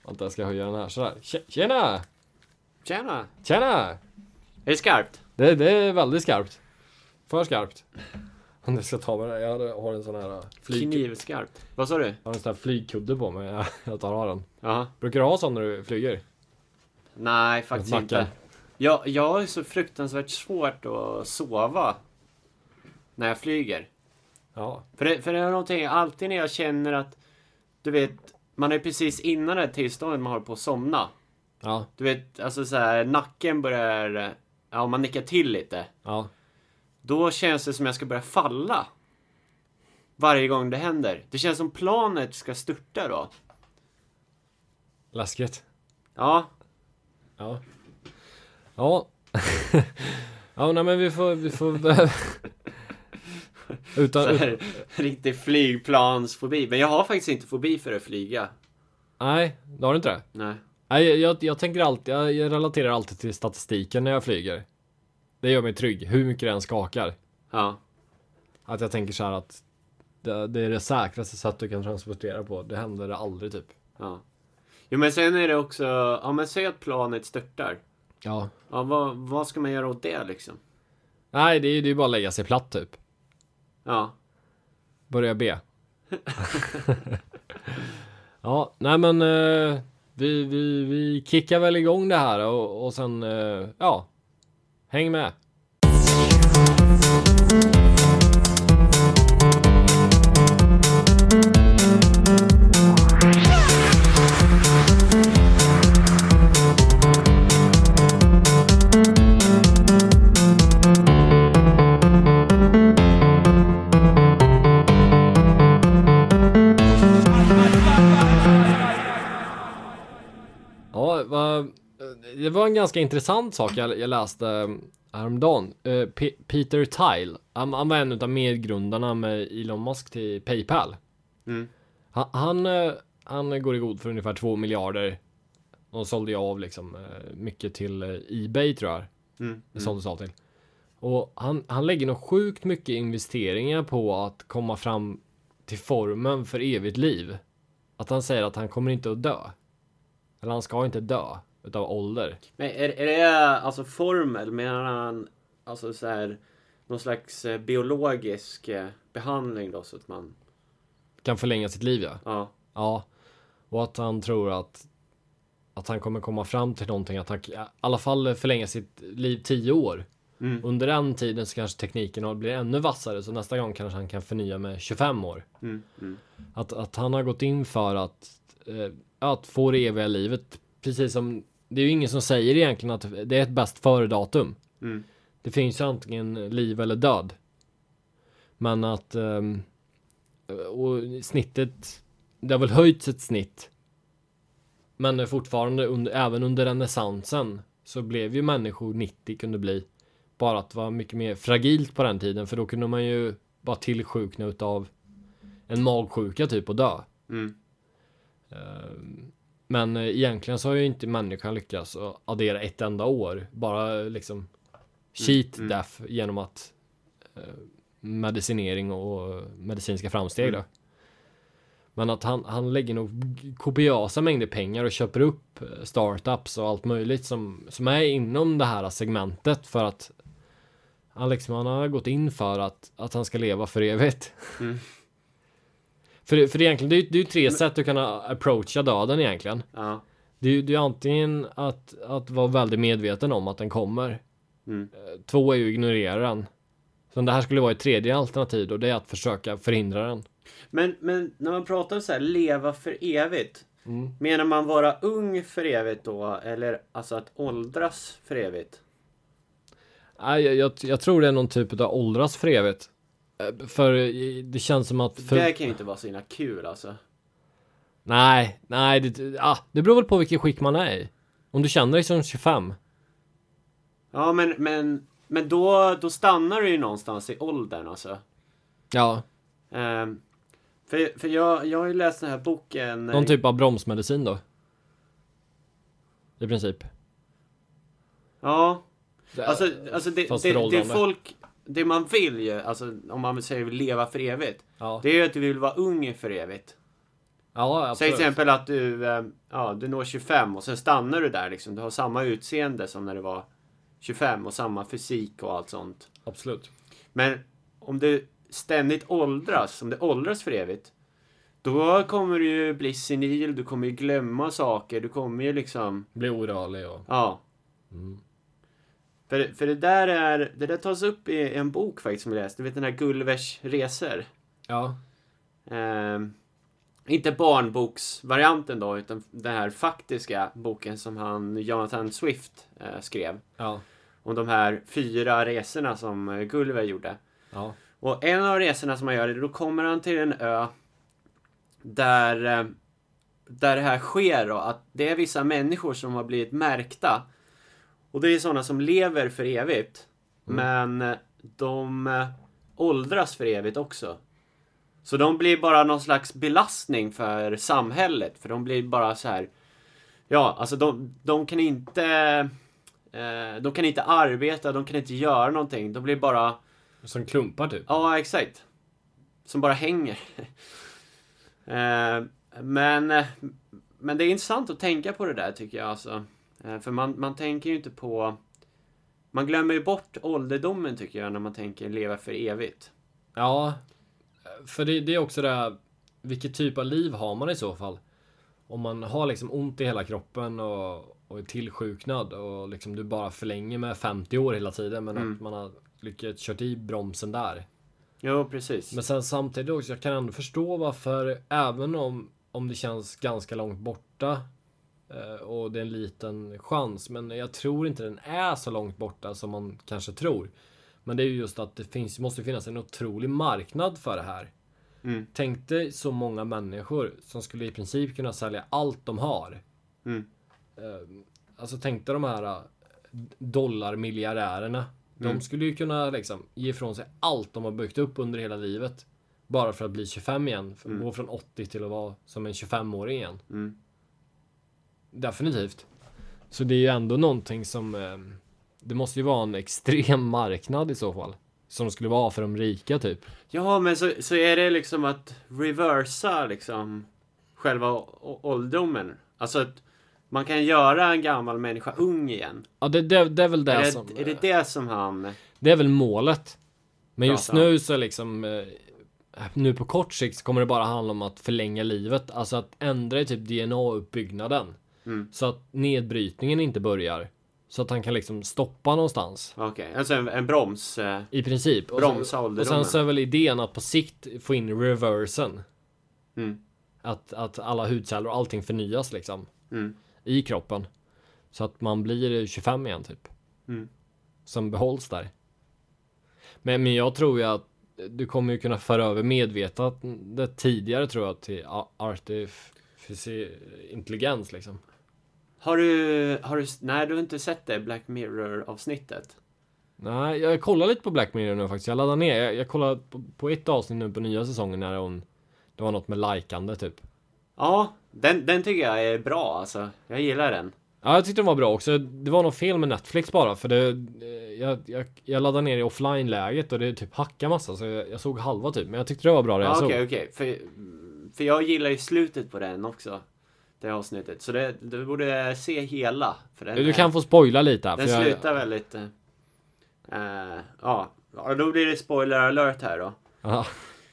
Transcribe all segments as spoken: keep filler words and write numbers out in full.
Vänta, jag ska höja den här. Sådär. Tjena! Tjena! Tjena! Är det skarpt? Det, det är väldigt skarpt. För skarpt. Om jag ska ta med det. Jag har en sån här flyg... Knivskarpt. Vad sa du? Jag har en sån här flygkudde på mig. Jag, jag tar av den. Ja. Brukar du ha sån när du flyger? Nej, faktiskt inte. Jag, jag har ju så fruktansvärt svårt att sova när jag flyger. Ja. För det, för det är någonting, alltid när jag känner att, du vet, man är precis innan det tillståndet man håller på att somna. Ja. Du vet, alltså så här, nacken börjar, ja, man nickar till lite. Ja. Då känns det som jag ska börja falla. Varje gång det händer. Det känns som planet ska störta då. Läskigt. Ja. Ja. Ja. Ja, nej men vi får... Vi får utan, ut... Riktig flygplansfobi. Men jag har faktiskt inte fobi för att flyga. Nej, det har du inte det? Nej. Nej, jag, jag, jag tänker alltid... Jag, jag relaterar alltid till statistiken när jag flyger. Det gör mig trygg. Hur mycket den skakar. Ja. Att jag tänker så här att det, det är det säkraste sätt du kan transportera på. Det händer aldrig typ. Ja. Jo, men sen är det också... Ja, men säg att planet störtar. Ja. Ja, vad, vad ska man göra åt det liksom? Nej, det är ju det är bara att lägga sig platt typ. Ja. Börja be. Ja, nej men uh, vi, vi, vi kickar väl igång det här och, och sen, uh, ja, häng med. Det var en ganska intressant sak jag, jag läste häromdagen. Uh, P- Peter Thiel, han, han var en av medgrundarna med Elon Musk till PayPal. Mm. Han, han, uh, han går i god för ungefär två miljarder. Och sålde jag av liksom, uh, mycket till uh, eBay tror jag. Mm. Det såldes av till. Och han, han lägger nog sjukt mycket investeringar på att komma fram till formen för evigt liv. Att han säger att han kommer inte att dö. Eller han ska inte dö utav ålder. Men är, är det alltså formel, menar han alltså så här någon slags eh, biologisk eh, behandling då så att man kan förlänga sitt liv, ja. Ja. Ja. Och att han tror att att han kommer komma fram till någonting, att han i alla fall förlänga sitt liv tio år. Mm. Under den tiden så kanske tekniken blir ännu vassare, så nästa gång kanske han kan förnya med tjugofem år. Mm. Mm. Att, att han har gått in för att eh, att få det eviga livet, precis som det är ju ingen som säger egentligen att det är ett bäst före datum. Mm. Det finns ju antingen liv eller död. Men att um, och snittet, det har väl höjts ett snitt. Men fortfarande under, även under renässansen så blev ju människor nittio kunde bli. Bara att det var mycket mer fragilt på den tiden, för då kunde man ju bara tillsjukna utav en magsjuka typ och dö. Mm. Um, Men egentligen så har ju inte människan lyckats att addera ett enda år. Bara liksom cheat mm. death genom att eh, medicinering och medicinska framsteg mm. då. Men att han, han lägger nog kopiösa mängder pengar och köper upp startups och allt möjligt som, som är inom det här segmentet, för att han, liksom, han har gått in för att, att han ska leva för evigt. Mm. För, för egentligen, det är, det är ju tre sätt du kan approacha döden egentligen. Ja. Det är, det är antingen att, att vara väldigt medveten om att den kommer. Mm. Två är ju att ignorera den. Så det här skulle vara ett tredje alternativ då, det är att försöka förhindra den. Men, men när man pratar så här, leva för evigt. Mm. Menar man vara ung för evigt då? Eller alltså att åldras för evigt? Nej, jag, jag, jag tror det är någon typ av åldras för evigt. För det känns som att... För... Det kan ju inte vara så himla kul alltså. Nej, nej. Det, ah, det beror väl på vilket skick man är i. Om du känner dig som tjugofem. Ja, men, men, men då, då stannar du ju någonstans i åldern alltså. Ja. Um, för för jag, jag har ju läst den här boken... Någon typ av bromsmedicin då. I princip. Ja. Alltså, alltså det, Fast det, det, föråldrande. det folk... Det man vill ju, alltså om man säger leva för evigt. Ja. Det är ju att du vill vara ung för evigt. Ja, absolut. Säg till exempel att du, eh, ja, du når tjugofem och sen stannar du där liksom. Du har samma utseende som när du var tjugofem och samma fysik och allt sånt. Absolut. Men om du ständigt åldras, om det åldras för evigt, då kommer du ju bli senil, du kommer ju glömma saker, du kommer ju liksom... Bli orörlig och... Ja. Mm. För, för det där är, det där tas upp i en bok faktiskt som jag läste. Du vet den här Gullivers resor. Ja. Eh, inte barnboksvarianten då, utan den här faktiska boken som han, Jonathan Swift, eh, skrev. Ja. Om de här fyra resorna som eh, Gulliver gjorde. Ja. Och en av resorna som han gör, då kommer han till en ö där, eh, där det här sker då. Att det är vissa människor som har blivit märkta. Och det är sådana som lever för evigt. Mm. Men eh, de eh, åldras för evigt också. Så de blir bara någon slags belastning för samhället. För de blir bara så här... Ja, alltså de, de kan inte... Eh, de kan inte arbeta, de kan inte göra någonting. De blir bara... Som klumpar typ. Ja, exakt. Som bara hänger. eh, men, eh, men det är intressant att tänka på det där tycker jag. Alltså. Eh, för man, man tänker ju inte på... Man glömmer ju bort ålderdomen tycker jag när man tänker leva för evigt. Ja. För det, det är också det här, vilket typ av liv har man i så fall? Om man har liksom ont i hela kroppen och, och är tillsjuknad och liksom du bara förlänger med femtio år hela tiden men Mm. att man har lyckats kört i bromsen där. Jo, precis. Men sen samtidigt också, jag kan ändå förstå varför, även om, om det känns ganska långt borta eh, och det är en liten chans, men jag tror inte den är så långt borta som man kanske tror. Men det är ju just att det finns, måste finnas en otrolig marknad för det här. Mm. Tänk dig så många människor som skulle i princip kunna sälja allt de har. Mm. Eh, alltså tänk dig de här eh, dollarmiljardärerna. Mm. De skulle ju kunna liksom ge ifrån sig allt de har byggt upp under hela livet. Bara för att bli tjugofem igen. För att Mm. gå från åttio till att vara som en tjugofem-åring igen. Mm. Definitivt. Så det är ju ändå någonting som... Eh, det måste ju vara en extrem marknad i så fall. Som skulle vara för de rika typ. Ja, men så, så är det liksom att reversa liksom själva å- ålderdomen. Alltså att man kan göra en gammal människa ung igen. Ja, det, det, det är väl det, är, det, som... är det det som han... Det är väl målet. Men just Pratar om. nu så är liksom... Eh, nu på kort sikt så kommer det bara handla om att förlänga livet. Alltså att ändra i typ D N A-uppbyggnaden. Mm. Så att nedbrytningen inte börjar. Så att han kan liksom stoppa någonstans. Okej, alltså en, en broms... Eh, I princip. Och, bromsa så, och ålderdomen. sen så är väl idén att på sikt få in reversen. Mm. Att, att alla hudceller och allting förnyas liksom. Mm. I kroppen. Så att man blir tjugofem igen typ. Mm. Som behålls där. Men, men jag tror ju att du kommer ju kunna föra över medvetandet tidigare tror jag till a- artificiell intelligens liksom. Har du... Har du... Nej, du har inte sett det Black Mirror-avsnittet. Nej, jag kollar lite på Black Mirror nu faktiskt. Jag laddar ner. Jag, jag kollar på, på ett avsnitt nu på nya säsongen när hon... Det var något med likande typ. Ja, den, den tycker jag är bra alltså. Jag gillar den. Ja, jag tyckte den var bra också. Det var något fel med Netflix bara. För det... Jag, jag, jag laddade ner i offline-läget och det typ hackade massa. Så jag, jag såg halva typ. Men jag tyckte det var bra det jag Ja, såg. okej, okej. För, för jag gillar ju slutet på den också. Det avsnittet. Så det, du borde se hela. För den Du är- kan få spoila lite här. Den för jag, slutar väldigt... eh, eh, ja, Ja, då blir det spoiler alert här då. Ja.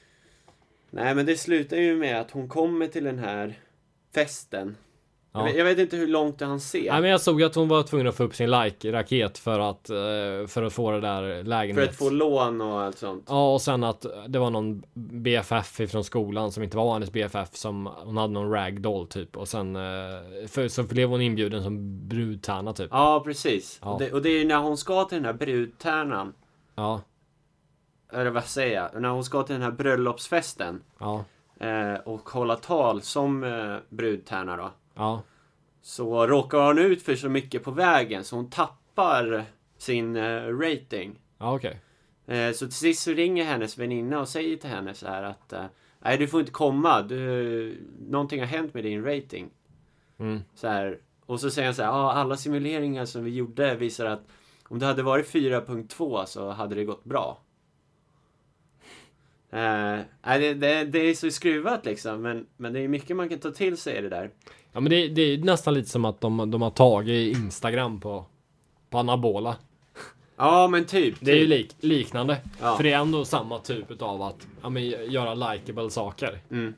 Nej, men det slutar ju med att hon kommer till den här festen. Jag, Ja. vet, jag vet inte hur långt han ser. Nej, men jag såg att hon var tvungen att få upp sin like-raket för att, eh, för att få det där För lägenhet. att få lån och allt sånt. Ja, och sen att det var någon B F F från skolan som inte var hennes B F F som hon hade någon ragdoll typ. Och sen eh, för, så blev hon inbjuden som brudtärna typ. Ja, precis. Ja. Och, det, och det är ju när hon ska till den här brudtärnan. Ja, Eller vad säger jag? När hon ska till den här bröllopsfesten. ja, Eh, och hålla tal som eh, brudtärna då. ja, Så råkar hon ut för så mycket på vägen så hon tappar sin eh, rating. ja, okej. Eh, så till sist så ringer hennes väninna och säger till henne så här att eh, nej, du får inte komma. Du, någonting har hänt med din rating. Mm. Så här, och så säger han så här, ah, alla simuleringar som vi gjorde visar att om det hade varit fyra punkt två så hade det gått bra. Eh, nej, det, det, det är så skruvat liksom, men, men det är mycket man kan ta till sig i det där. Ja, men det, det är nästan lite som att de, de har tagit Instagram på, på anabola. Ja, men typ. Det är ju typ. lik, liknande. Ja. För det är ändå samma typ av att ja, men, göra likeable saker. Mm.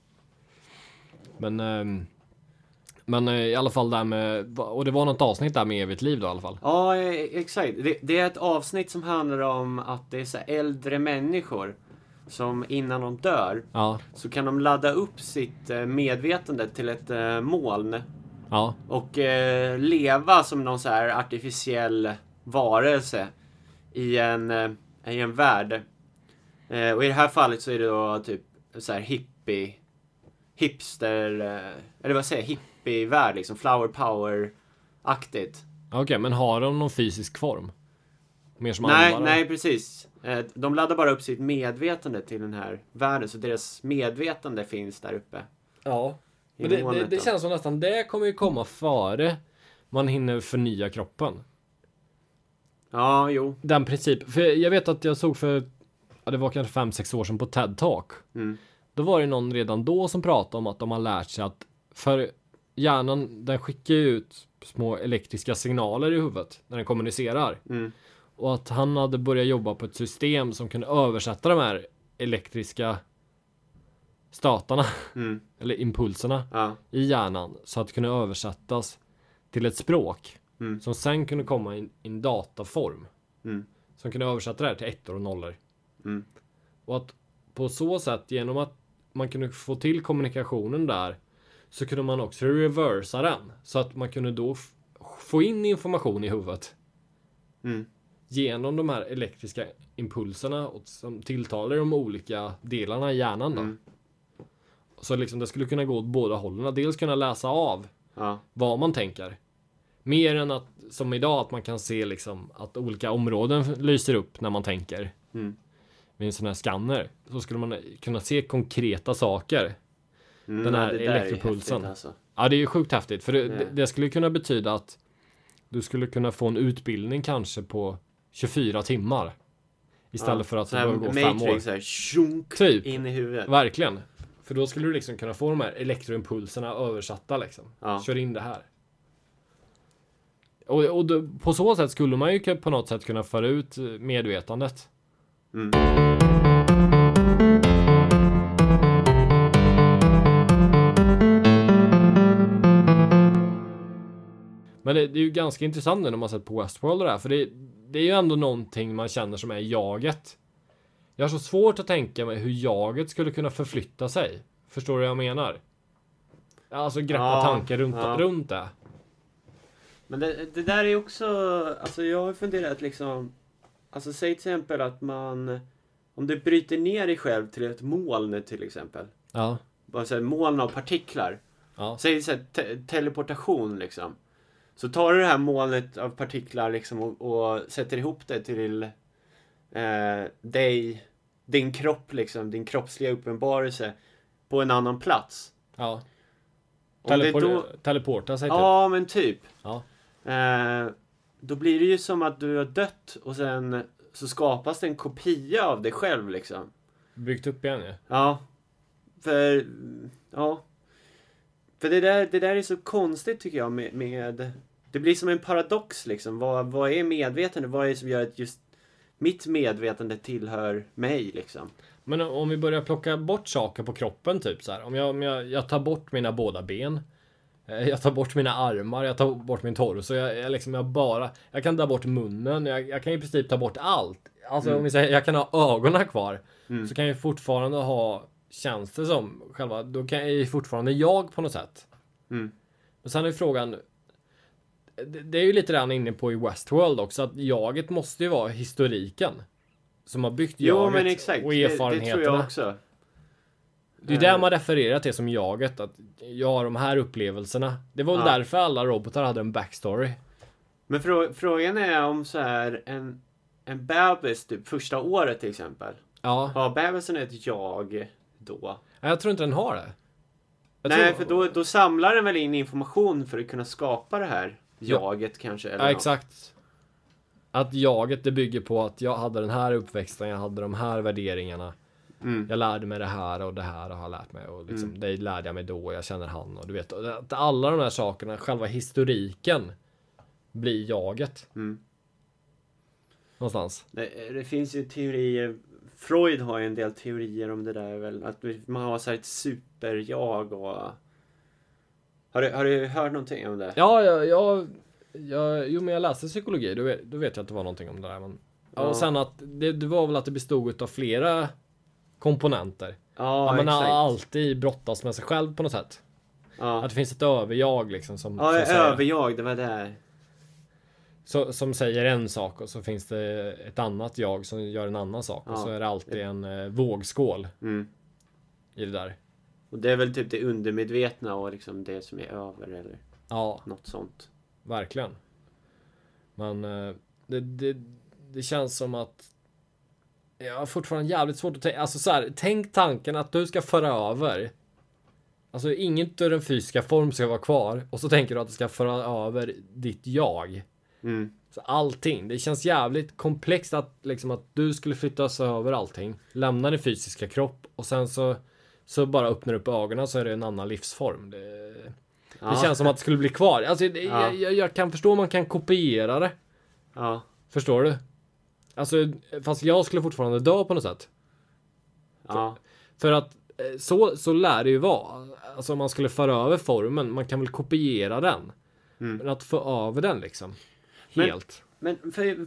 Men, ehm, men eh, i alla fall där med, och det var något avsnitt där med evigt liv då i alla fall. Ja, eh, exakt. Det, det är ett avsnitt som handlar om att det är så här äldre människor som innan de dör Ja, så kan de ladda upp sitt eh, medvetande till ett eh, moln ja, och eh, leva som någon så här artificiell varelse i en, eh, i en värld. Eh, och i det här fallet så är det då typ så här hippie, hipster, eh, eller vad säger jag, hippie-värld liksom, flower power-aktigt. okej, men har de någon fysisk form? Mer som Nej, andra? nej precis. Eh, de laddar bara upp sitt medvetande till den här världen, så deras medvetande finns där uppe. Ja. I Men det, det, molnet det då. känns som nästan det kommer ju komma före man hinner förnya kroppen. Ja, jo. Den princip. För jag vet att jag såg för, ja, det var kanske fem sex år sedan på TED Talk. Mm. Då var det någon redan då som pratade om att de har lärt sig att för hjärnan, den skickar ju ut små elektriska signaler i huvudet när den kommunicerar. Mm. Och att han hade börjat jobba på ett system som kunde översätta de här elektriska statarna, Mm. eller impulserna Ja. i hjärnan så att det kunde översättas till ett språk Mm. som sen kunde komma i en dataform. Mm. Som kunde översätta det här till ettor och nollor. Mm. Och att på så sätt, genom att man kunde få till kommunikationen där, så kunde man också reversa den. Så att man kunde då f- få in information i huvudet Mm. genom de här elektriska impulserna och som tilltalar de olika delarna i hjärnan då. Mm. Så liksom det skulle kunna gå åt båda hållen. Dels kunna läsa av Ja. vad man tänker. Mer än att, som idag, att man kan se liksom att olika områden lyser upp när man tänker. Mm. Med en sån här scanner. Så skulle man kunna se konkreta saker. Mm, Den här det där är elektropulsen. häftigt, alltså. Ja, det är ju sjukt häftigt. För det, Ja. det, det skulle kunna betyda att du skulle kunna få en utbildning kanske på tjugofyra timmar. Istället Ja. för att Så det här behöver gå fem år. Matrix, så här, tjunk, Typ. in i huvudet. Verkligen. För då skulle du liksom kunna få de här elektroimpulserna översatta liksom. Ja. Kör in det här. Och, och då, på så sätt skulle man ju på något sätt kunna föra ut medvetandet. Mm. Men det, det är ju ganska intressant nu när man sett på Westworld och det här. För det, det är ju ändå någonting man känner som är jaget. Jag har så svårt att tänka mig hur jaget skulle kunna förflytta sig. Förstår du vad jag menar? Alltså greppa Ja, tankar runt, ja. runt det. Men det, det där är också, alltså jag har funderat liksom, alltså säg till exempel att man, om du bryter ner dig själv till ett moln till exempel. Ja. Bara så här, moln av partiklar. Ja. Säg så här, te- teleportation liksom. Så tar du det här molnet av partiklar liksom och, och sätter ihop det till eh, dig, din kropp liksom, din kroppsliga uppenbarelse på en annan plats. Ja. Om det Telepor- då, teleporta sig typ. ja men typ. Ja. Eh, då blir det ju som att du har dött och sen så skapas det en kopia av dig själv liksom. Byggt upp igen ja. Ja. För, ja. För det där, det där är så konstigt tycker jag med, med det blir som en paradox liksom. Vad, vad är medvetande? Vad är det som gör att just mitt medvetande tillhör mig liksom? Men om vi börjar plocka bort saker på kroppen typ så här. Om jag, om jag, jag tar bort mina båda ben. eh, Jag tar bort mina armar. Jag tar bort min torso. Jag, jag, liksom, jag bara... Jag kan ta bort munnen. Jag, jag kan i princip ta bort allt. Alltså Mm. om vi säger jag kan ha ögonen kvar. Mm. Så kan jag fortfarande ha... Känns det som själva... Då kan jag ju fortfarande jag på något sätt. Mm. Men sen är frågan... Det, det är ju lite där inne på i Westworld också. Att jaget måste ju vara historiken. Som har byggt Jo jaget men exakt. och Det, det erfarenheterna. tror jag också. Det är där man refererar till som jaget. Att jag har de här upplevelserna. Det var väl Ja. därför alla robotar hade en backstory. Men frå, frågan är om så här en, en bebis typ första året till exempel. Ja. Har bebisen ett jag då? Nej, jag tror inte den har det. Jag Nej, tror... för då, då samlar den väl in information för att kunna skapa det här jaget kanske. Eller Ja, något. exakt. Att jaget det bygger på att jag hade den här uppväxten. Jag hade de här värderingarna. Mm. Jag lärde mig det här och det här har jag lärt mig. Och liksom, Mm. det lärde jag mig då och jag känner han. Och du vet, och att alla de här sakerna, själva historiken blir jaget. Mm. Någonstans. Det, det finns ju teorier. Freud har ju en del teorier om det där väl. Att man har så här ett superjag och... Har du, har du hört någonting om det? Ja, jag, jag, jag, jo men jag läste psykologi, då vet, då vet jag att det var någonting om det där. Men, ja. Och sen att det, det var väl att det bestod av flera komponenter. Ja, Ja, man har exakt. alltid brottas med sig själv på något sätt. Ja, Att det finns ett överjag liksom som, ja som, säger, överjag, det var det. så, som säger en sak och så finns det ett annat jag som gör en annan sak. Ja. Och så är det alltid en eh, vågskål Mm. i det där. Och det är väl typ det undermedvetna och liksom det som är över eller Ja, något sånt. verkligen. Men eh, det, det, det känns som att jag har fortfarande jävligt svårt att tänka. Alltså så här, tänk tanken att du ska föra över. Alltså inget ur den fysiska form ska vara kvar. Och så tänker du att du ska föra över ditt jag. Mm. Så allting. Det känns jävligt komplext att liksom att du skulle flyttas över allting. Lämna din fysiska kropp. Och sen så, så bara öppnar du upp ögonen så är det en annan livsform. Det, Ja. det känns som att det skulle bli kvar. Alltså det, Ja. jag, jag, jag kan förstå om man kan kopiera det. Ja. Förstår du? Alltså, fast jag skulle fortfarande dö på något sätt. Ja. För att eh, så, så lär det ju vara. Alltså om man skulle föra över formen, man kan väl kopiera den. Mm. Men att få över den liksom. Men- Helt. Men för...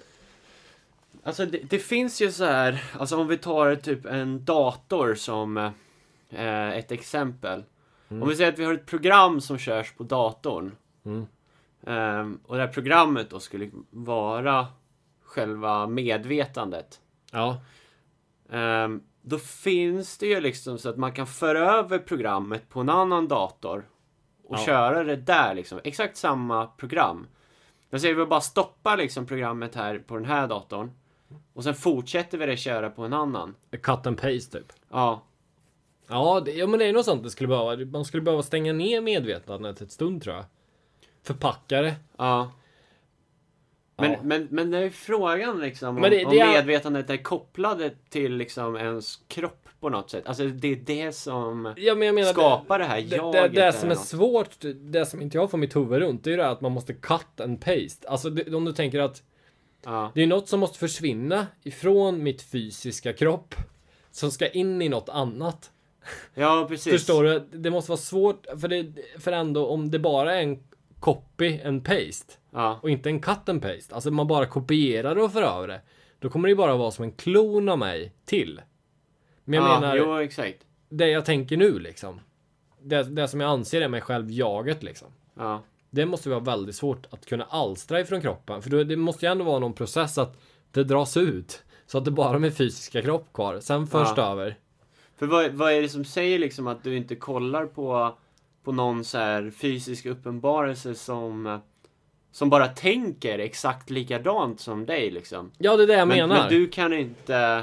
Alltså det, det finns ju så här, alltså om vi tar typ en dator som eh, ett exempel. Mm. Om vi säger att vi har ett program som körs på datorn. Mm. Ehm, och det här programmet då skulle vara själva medvetandet. Ja. Ehm, då finns det ju liksom så att man kan föra över programmet på en annan dator. Och Ja. köra det där liksom. Exakt samma program. Jag säger vi bara stoppa liksom programmet här på den här datorn. Och sen fortsätter vi det köra på en annan. Cut and paste typ. Ja. Ja, det, ja men det är nog sånt det skulle behöva. Man skulle behöva stänga ner medvetandet ett stund tror jag. Förpacka det. Ja. Men, Ja. men, men det är ju frågan liksom om, Men det- om det är- medvetandet är kopplade till liksom ens kropp på något sätt. Alltså det är det som Ja, men jag menar, skapar det här det, jaget. det, det som eller är något. svårt, det som inte jag får mitt huvud runt, det är ju det här att man måste cut and paste. Alltså det, om du tänker att Ja. det är något som måste försvinna ifrån mitt fysiska kropp som ska in i något annat. Ja, precis. Förstår du? Det måste vara svårt, för, det, för ändå om det bara är en copy and paste Ja. och inte en cut and paste, alltså man bara kopierar det och för över det, då kommer det ju bara vara som en klon av mig till. Men jag ja, menar, jo, exakt. det jag tänker nu liksom, det, det som jag anser är mig själv, jaget liksom. Ja. Det måste vara väldigt svårt att kunna alstra ifrån kroppen. För då- det måste ju ändå vara någon process att det dras ut. Så att det bara är min fysiska kropp kvar. Sen först Ja. över. För vad, vad är det som säger liksom att du inte kollar på, på någon så här fysisk uppenbarelse som, som bara tänker exakt likadant som dig liksom? Ja, det är det jag Men, menar. men du kan inte...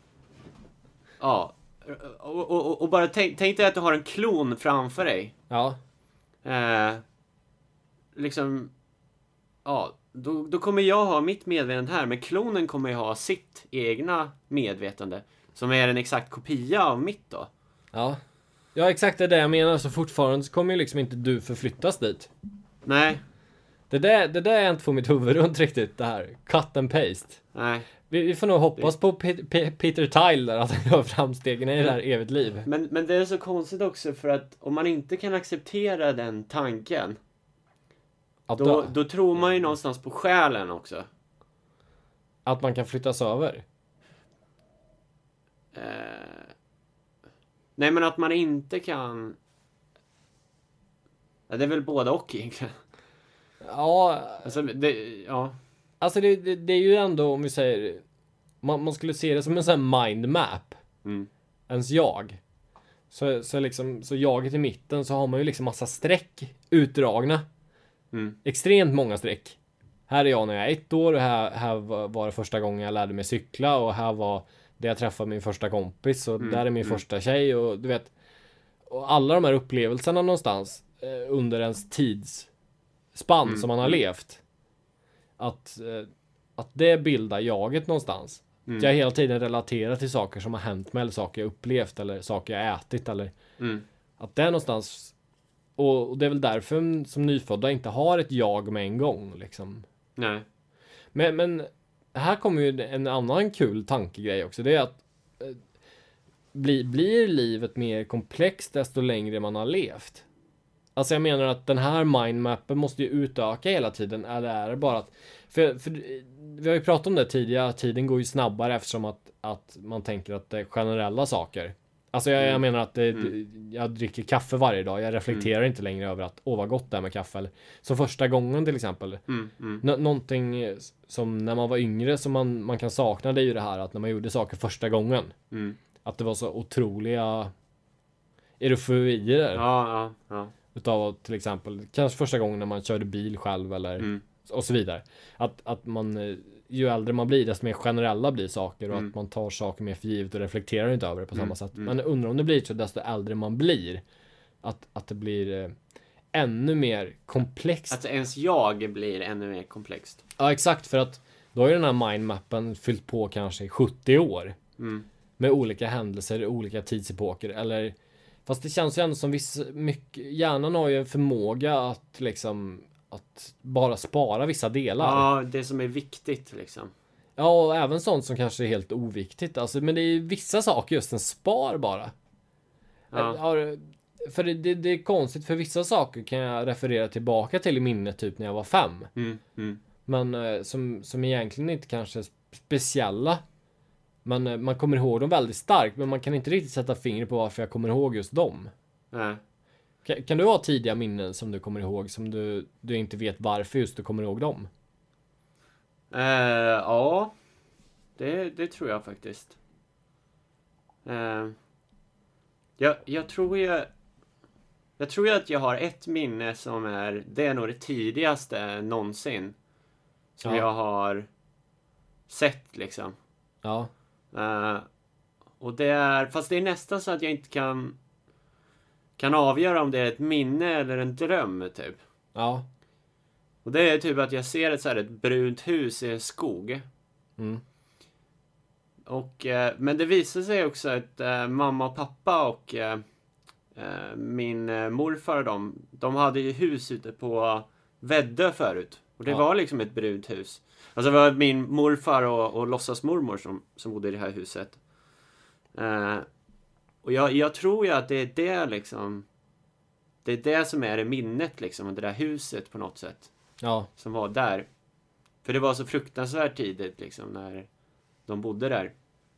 Ja. Och, och, och, och bara tänk, tänk dig att du har en klon framför dig. Ja. Eh, liksom... Ja, då, då kommer jag ha mitt medvetande här. Men klonen kommer ju ha sitt egna medvetande. Som är en exakt kopia av mitt då. Ja. Ja, exakt det är det jag menar. Så fortfarande så kommer ju liksom inte du förflyttas dit. Nej, Det där, det där är inte får mitt huvud runt riktigt, det här. Cut and paste. nej. Vi, vi får nog hoppas på Pe- Pe- Peter Tyler att han gör framstegen i det här evigt liv. Men, men det är så konstigt också för att om man inte kan acceptera den tanken. Att, Då, då tror man ju någonstans på själen också. att man kan flyttas över. Eh, nej men att man inte kan... Ja, det är väl båda och egentligen. Ja, Alltså, det, ja. alltså det, det, det är ju ändå, om vi säger, man, man skulle se det som en sån här mind map. Mm. Ens jag. Så, så liksom, så jaget i mitten så har man ju liksom massa streck utdragna. Mm. Extremt många streck. Här är jag när jag är ett år och här, här var var det första gången jag lärde mig cykla och här var det jag träffade min första kompis och Mm, där är min mm. första tjej och du vet. Och alla de här upplevelserna någonstans eh, under ens tidsspann Mm, som man har mm. levt. Att, eh, att det bildar jaget någonstans. Mm. Jag har hela tiden relaterat till saker som har hänt mig, eller saker jag upplevt, eller saker jag ätit, eller Mm. att det är någonstans, och, och det är väl därför som nyfödda inte har ett jag med en gång liksom. Nej. Men, men här kommer ju en annan kul tankegrej också. Det är att eh, bli, blir livet mer komplext desto längre man har levt? Alltså jag menar att den här mindmappen måste ju utöka hela tiden. Eller är det bara att... För, för vi har ju pratat om det tidigare. Tiden går ju snabbare eftersom att, att man tänker att det är generella saker. Alltså jag, Mm. jag menar att det, Mm. jag dricker kaffe varje dag. Jag reflekterar Mm. inte längre över att åh vad gott det är med kaffe. Eller, som första gången till exempel. Mm. Mm. Nå- någonting som när man var yngre som man, man kan sakna, det är ju det här att när man gjorde saker första gången. Mm. Att det var så otroliga euforier. Ja, ja, ja. Utav till exempel, kanske första gången när man körde bil själv eller Mm. och så vidare. Att, att man, eh, ju äldre man blir desto mer generella blir saker och Mm. att man tar saker mer för givet och reflekterar inte över det på samma Mm. sätt. Mm. Men undrar om det blir så desto äldre man blir. Att, att det blir eh, ännu mer komplext. Att ens jag blir ännu mer komplext. Ja exakt, för att då har ju den här mindmappen fyllt på kanske i sjuttio år. Mm. Med olika händelser, olika tidsepoker eller fast det känns ju ändå som viss mycket, hjärnan har ju en förmåga att liksom att bara spara vissa delar. Ja, det som är viktigt liksom. Ja, och även sånt som kanske är helt oviktigt. Alltså, men det är ju vissa saker just en spar bara. Ja. Har, för det, det, det är konstigt, för vissa saker kan jag referera tillbaka till i minnet typ när jag var fem. Mm. Mm. Men eh, som, som egentligen inte kanske är speciella. Men eh, man kommer ihåg dem väldigt starkt, men man kan inte riktigt sätta fingret på varför jag kommer ihåg just dem. Nej. Kan, kan du ha tidiga minnen som du kommer ihåg som du, du inte vet varför just du kommer ihåg dem? Eh, ja, det, det tror jag faktiskt. Eh, jag, jag tror ju Jag tror ju att jag har ett minne som är det är nog det tidigaste någonsin som Ja. jag har sett liksom. Ja. Eh, och det är fast det är nästan så att jag inte kan kan avgöra om det är ett minne eller en dröm typ. Ja. Och det är typ att jag ser ett så här ett brunt hus i en skog. Mm. Och, eh, men det visar sig också att eh, mamma och pappa och eh, eh, min eh, morfar och de, de hade ju hus ute på Väddö förut. Och det Ja. var liksom ett brunt hus. Alltså det var min morfar och, och låtsasmormor som, som bodde i det här huset. Eh, och jag, jag tror ju att det är det liksom. Det är det som är det minnet liksom. Det där huset på något sätt. Ja. Som var där. För det var så fruktansvärt tidigt liksom när de bodde där.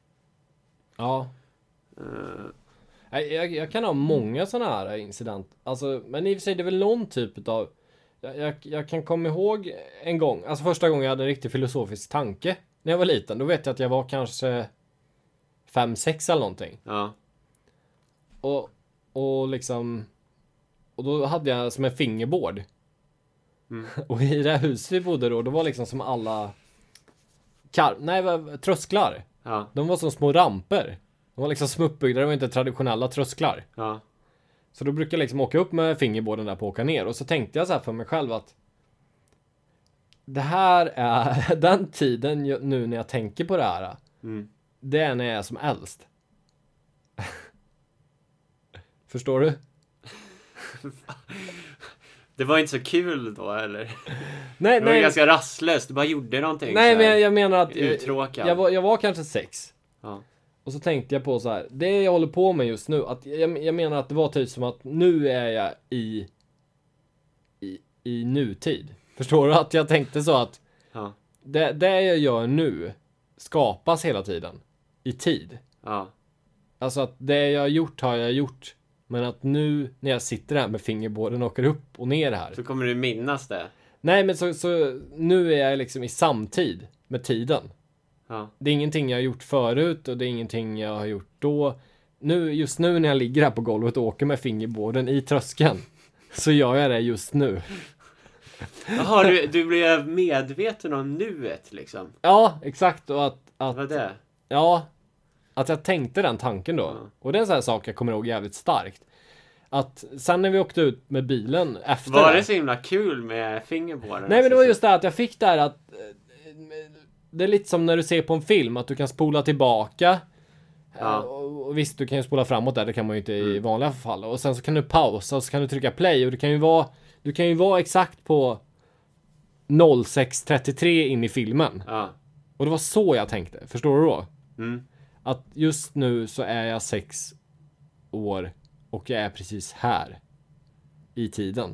Ja. Uh, Jag, jag, jag kan ha många sådana här incident. Alltså, men i och för sig det är väl någon typ av... Jag, jag, jag kan komma ihåg en gång, alltså första gången jag hade en riktigt filosofisk tanke när jag var liten. Då vet jag att jag var kanske fem sex eller någonting. ja. Och, och liksom... Och då hade jag som en fingerboard. Mm. Och i det här huset vi bodde då, då var liksom som alla... Kar- nej, vad- trösklar. Ja. De var som små ramper. De var liksom som uppbyggda, det var inte traditionella trösklar. Ja. Så då brukar jag liksom åka upp med fingerborden där på åka ner. Och så tänkte jag så här för mig själv att det här är den tiden ju- nu när jag tänker på det här. Mm. Det är när jag är som äldst. Förstår du? Det var inte så kul då eller? Nej, Det var nej. ganska rastlöst. Du bara gjorde någonting. Nej, så men här. jag, jag menar att jag, Uttråkad. jag, var, jag var kanske sex. Ja. Och så tänkte jag på så här, det jag håller på med just nu, att jag, jag menar att det var typ som att nu är jag i, i, i nutid. Förstår du? Att jag tänkte så att Ja. det, det jag gör nu skapas hela tiden. I tid. Ja. Alltså att det jag har gjort har jag gjort. Men att nu när jag sitter här med fingerborden och åker upp och ner här. Så kommer du minnas det. Nej, men så, så nu är jag liksom i samtid med tiden. Ja. Det är ingenting jag har gjort förut och det är ingenting jag har gjort då. Nu, just nu när jag ligger här på golvet och åker med fingerborden i tröskeln, så gör jag det just nu. Jaha, du, du blev medveten om nuet liksom. Ja, exakt. Och att, Vad att var det? ja, att jag tänkte den tanken då. Ja. Och det är en sån här sak jag kommer ihåg jävligt starkt. Att sen när vi åkte ut med bilen efter Var det, det så himla kul med fingerborden? nej, men det var just det att jag fick där att eh, det är lite som när du ser på en film, att du kan spola tillbaka. Ja. Och, och visst, du kan ju spola framåt där, det kan man ju inte i Mm. vanliga fall. Och sen så kan du pausa och så kan du trycka play. Och du kan ju vara, du kan ju vara exakt på noll sex trettiotre in i filmen. Ja. Och det var så jag tänkte, förstår du då? Mm. Att just nu så är jag sex år och jag är precis här i tiden.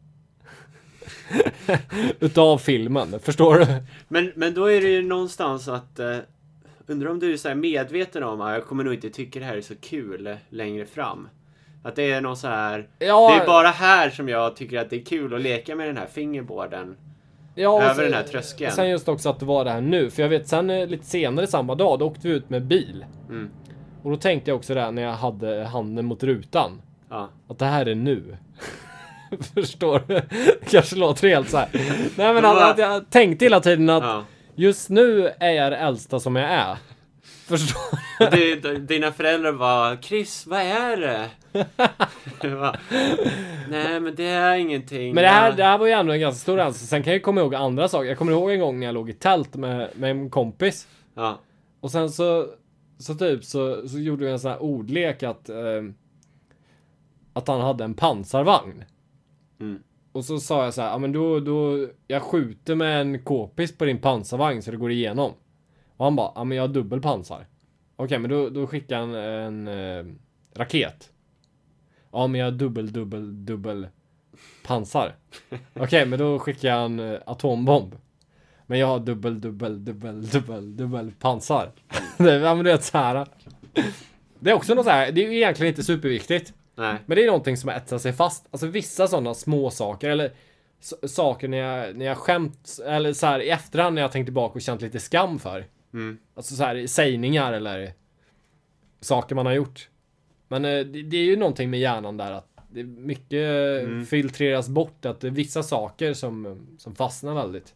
Utav filmen, förstår du? Men, men då är det ju någonstans att eh, undrar om du är så här medveten om att jag kommer nog inte tycka det här är så kul längre fram. Att det är någon så här, Ja, det är bara här som jag tycker att det är kul att leka med den här fingerboarden. ja, över sen, den här tröskeln. Sen just också att det var det här nu. För jag vet, sen eh, lite senare samma dag, då åkte vi ut med bil. Mm. Och då tänkte jag också där när jag hade handen mot rutan. Ja. Att det här är nu. Förstår du? Det kanske låter helt så här. Nej men Det var- att, att jag tänkte hela tiden att Ja. just nu är jag det äldsta som jag är. Förstår du? Du, d- dina föräldrar var Chris, vad är det? Jag bara, nej men det är ingenting. Men det här, Jag- det här var ju ändå en ganska stor resa. Sen kan jag komma ihåg andra saker. Jag kommer ihåg en gång när jag låg i tält med, med en kompis. Ja. Och sen så, så typ så, så gjorde vi en sån här ordlek att, eh, att han hade en pansarvagn. Mm. Och så sa jag så här, ja men då, då, jag skjuter med en k-pist på din pansarvagn så det går igenom. Och han bara, ja men jag har dubbel pansar. Okej, men då, då skickar han en eh, raket. Ja men jag har dubbel, dubbel, dubbel pansar. Okej, men då skickar jag en eh, atombomb. Men jag har dubbel, dubbel, dubbel, dubbel, dubbel pansar. Det är, ja men du vet så här. Det är också något så här, det är ju egentligen inte superviktigt. Nej. Men det är någonting som etsar sig fast. Alltså vissa sådana små saker eller s- saker när jag, när jag skämt eller så här i efterhand när jag tänkt tillbaka och känt lite skam för. Mm. Alltså så här sägningar eller saker man har gjort. Men eh, det, det är ju någonting med hjärnan där att det är mycket Mm. filtreras bort. Att det är vissa saker som, som fastnar väldigt.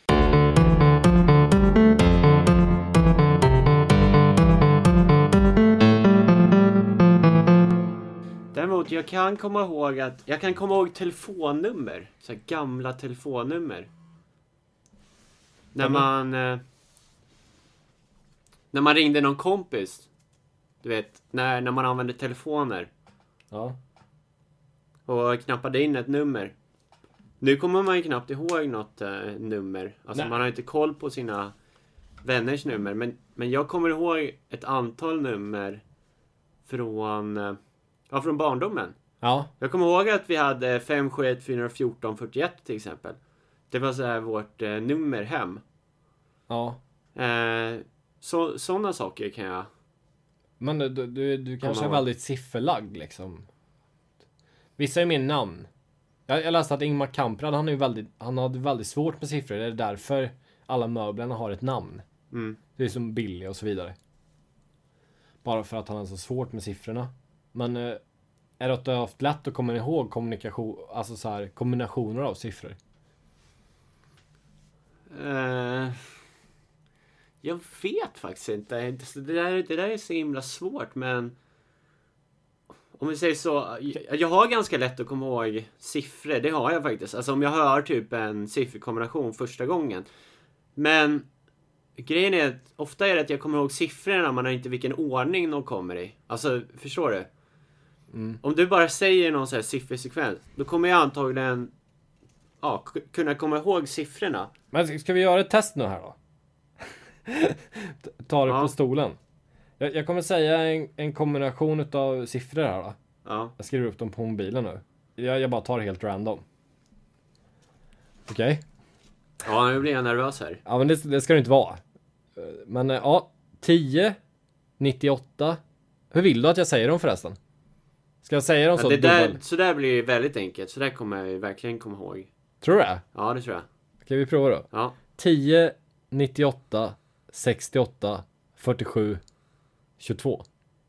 Däremot, jag kan komma ihåg att jag kan komma ihåg telefonnummer. Så här gamla telefonnummer. När Ja, men- man eh, när man ringde någon kompis. Du vet, när, när man använde telefoner Ja. och knappade in ett nummer. Nu kommer man ju knappt ihåg något eh, nummer. Alltså Nej. man har inte koll på sina vänners nummer. Men, men jag kommer ihåg ett antal nummer från, eh, ja, från barndomen. Ja. Jag kommer ihåg att vi hade fem sju ett fyra ett fyra fyrtioett till exempel. Det var så här vårt eh, nummer hem. Ja. Eh, så, sådana saker kan jag... Men du, du, du kanske är ihåg. väldigt sifferlagd liksom. Vissa är mer namn. Jag, jag läste att Ingmar Kamprad, han, är ju väldigt, han hade väldigt svårt med siffror. Det är därför alla möblerna har ett namn. Mm. Det är som Billy och så vidare. Bara för att han har så svårt med siffrorna. Men eh, är det att du har haft lätt att komma ihåg kommunikation, alltså så här, kombinationer av siffror? Eh, jag vet faktiskt inte. Det där, det där är så himla svårt, men... Om vi säger så, jag- jag har ganska lätt att komma ihåg siffror, det har jag faktiskt. Alltså om jag hör typ en sifferkombination första gången. Men grejen är att ofta är det att jag kommer ihåg siffrorna, man har inte vilken ordning de kommer i. Alltså, förstår du? Mm. Om du bara säger någon så här siffersekvens, då kommer jag antagligen ja, k- kunna komma ihåg siffrorna. Men ska vi göra ett test nu här då? Ta det Ja. på stolen. Jag, jag kommer säga en, en kombination av siffror här då. Ja, Jag skriver upp dem på mobilen nu. Jag, jag bara tar det helt random. Okej? ja nu blir jag nervös här. Ja, men det, det ska det inte vara. Eh, Men eh, ja, tio, nittioåtta. Hur vill du att jag säger dem förresten? Ska jag säga dem Ja, så det där, dubbel? så där blir ju väldigt enkelt. Så där kommer jag ju verkligen komma ihåg. Tror du det? Ja, det tror jag. Okej, vi provar då. Ja, tio, nittioåtta, sextioåtta, fyrtiosju, tjugotvå.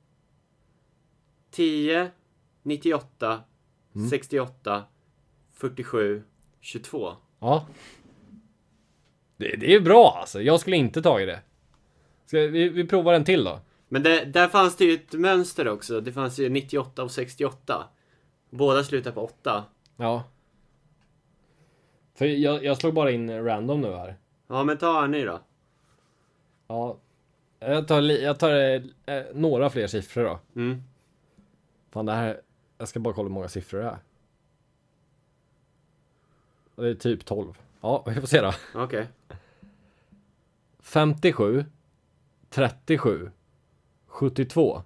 tio, nittioåtta, Mm. sextioåtta, fyrtiosju, tjugotvå. Ja. Det, det är bra alltså. Jag skulle inte ta i det. Ska vi, vi provar en till då? Men det, där fanns det ju ett mönster också. Det fanns ju nittioåtta och sextioåtta. Båda slutar på åtta. Ja. För jag, jag slog bara in random nu här. Ja, men ta en ny då. Ja. Jag tar, li- jag tar eh, några fler siffror då. Mm. Fan det här, jag ska bara kolla hur många siffror det är. Det är typ tolv. Ja, vi får se då. Okej. femtiosju, trettiosju, sjuttiotvå,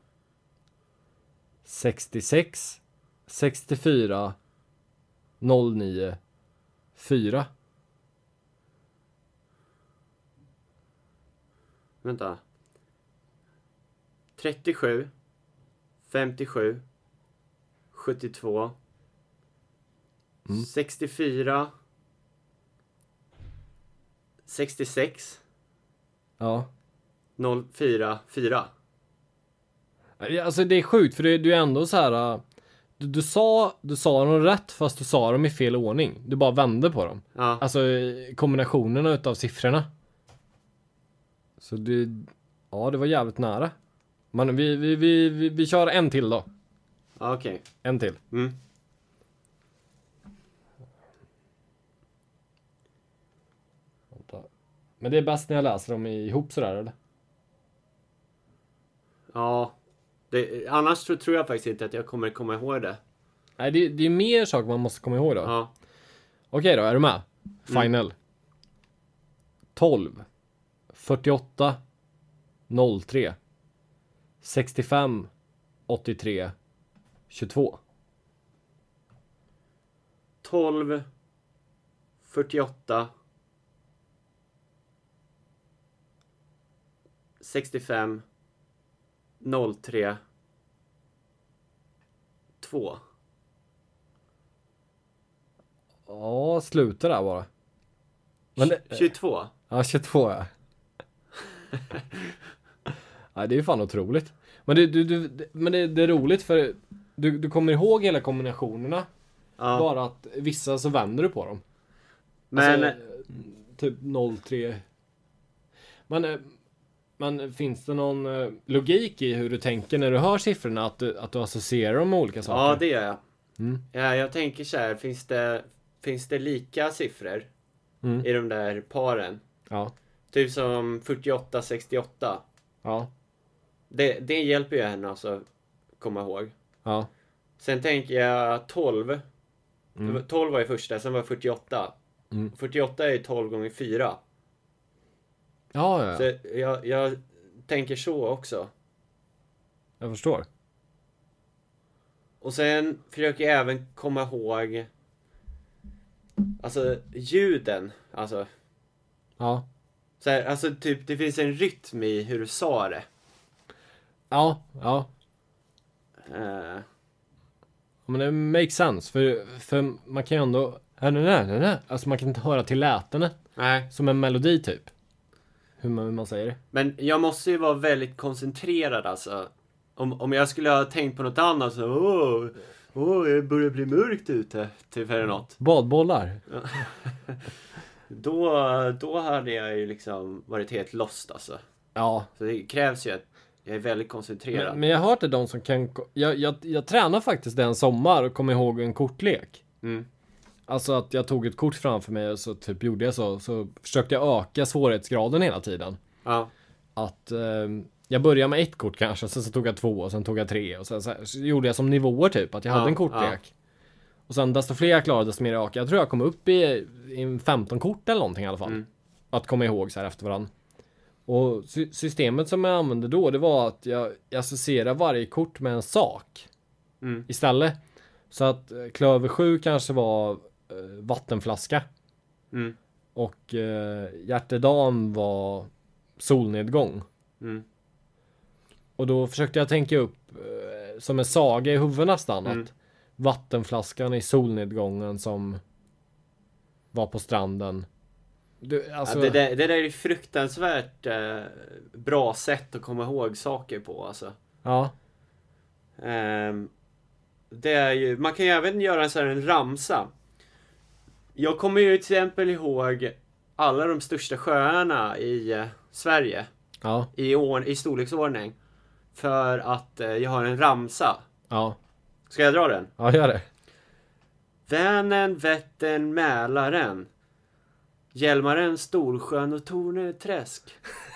sextiosex, sextiofyra, noll nio, fyra. Vänta. trettiosju, femtiosju, sjuttiotvå, Mm. sextiofyra, sextiosex, Ja. noll fyra, fyra. Alltså det är sjukt för det, du är ändå så här. Du, du sa du sa dem rätt fast du sa dem i fel ordning. Du bara vände på dem. Ja. Alltså kombinationerna utav siffrorna. Så det, ja det var jävligt nära. Men vi, vi, vi, vi, vi kör en till då. Ja, okej. En till. Mm. Vänta. Men det är bäst när jag läser dem ihop sådär eller? Ja. Det, annars tror, tror jag faktiskt inte att jag kommer komma ihåg det. Nej det, det är mer saker man måste komma ihåg då. Ja. Okej då, är du med? Final. tolv, fyrtioåtta, noll tre, sextiofem, åttiotre, tjugotvå. tolv, fyrtioåtta, sextiofem, noll tre, två. Ja, sluta där bara. Men det, tjugotvå. ja, tjugotvå ja. Ja, det är ju fan otroligt. Men det, du, du, men det, det är roligt för du, du kommer ihåg hela kombinationerna. Ja. Bara att vissa så vänder du på dem. Men Alltså, typ noll tre. Men, eh, men finns det någon eh, logik i hur du tänker när du hör siffrorna? Att du, att du associerar dem med olika saker? ja, det gör jag. Mm. Ja, jag tänker så här, finns det, finns det lika siffror Mm. i de där paren? Ja. Typ som fyrtioåtta, sextioåtta. Ja. Det, det hjälper ju henne alltså komma ihåg. Ja. Sen tänker jag tolv. Mm. tolv var ju första, sen var fyrtioåtta. Mm. fyrtioåtta är tolv gånger fyra. Ja, ja, Så ja. jag, jag tänker så också. Jag förstår. Och sen försöker jag även komma ihåg alltså ljuden. Alltså, Ja. så här, alltså typ det finns en rytm i hur du sa det. Ja, ja. Uh, Men det makes sense. För, för man kan ju ändå... Alltså man kan inte höra till lätene. nej. Som en melodi typ. Hur man, hur man säger det. Men jag måste ju vara väldigt koncentrerad alltså. Om, om jag skulle ha tänkt på något annat så åh, åh, det börjar bli mörkt ute. Typ eller något. Badbollar. Då, då hade jag ju liksom varit helt lost alltså. Ja. Så det krävs ju att jag är väldigt koncentrerad. Men, men jag har hört det de som kan... Jag, jag, jag tränar faktiskt en sommar och kom ihåg en kortlek. Mm. Alltså att jag tog ett kort framför mig och så typ gjorde jag så. Så försökte jag öka svårighetsgraden hela tiden. Ja. Att eh, jag började med ett kort kanske, sen så tog jag två och sen tog jag tre. Och sen så, här, så gjorde jag som nivåer typ, att jag Ja, hade en kortlek. Och sen desto fler jag klarade, desto mer jag ökade. Jag tror jag kom upp i, i femton kort eller någonting i alla fall. Mm. Att komma ihåg så här efter varandra. Och sy- systemet som jag använde då, det var att jag, jag associerade varje kort med en sak. Mm. Istället. Så att eh, klöver sju kanske var eh, vattenflaska. Mm. Och eh, hjärtedam var solnedgång. Mm. Och då försökte jag tänka upp eh, som en saga i huvudet nästan. Mm. Att vattenflaskan i solnedgången som var på stranden. Du, alltså, Ja, det, där, det där är ju fruktansvärt eh, bra sätt att komma ihåg saker på alltså. ja, Ehm, det är ju, man kan ju även göra en sån här en ramsa. Jag kommer ju till exempel ihåg alla de största sjöarna i eh, Sverige ja, i, or, i storleksordning. För att eh, jag har en ramsa. ja, Ska jag dra den? ja, gör det. Vänern, Vättern, Mälaren, Hjälmaren, Storsjön och Torneträsk.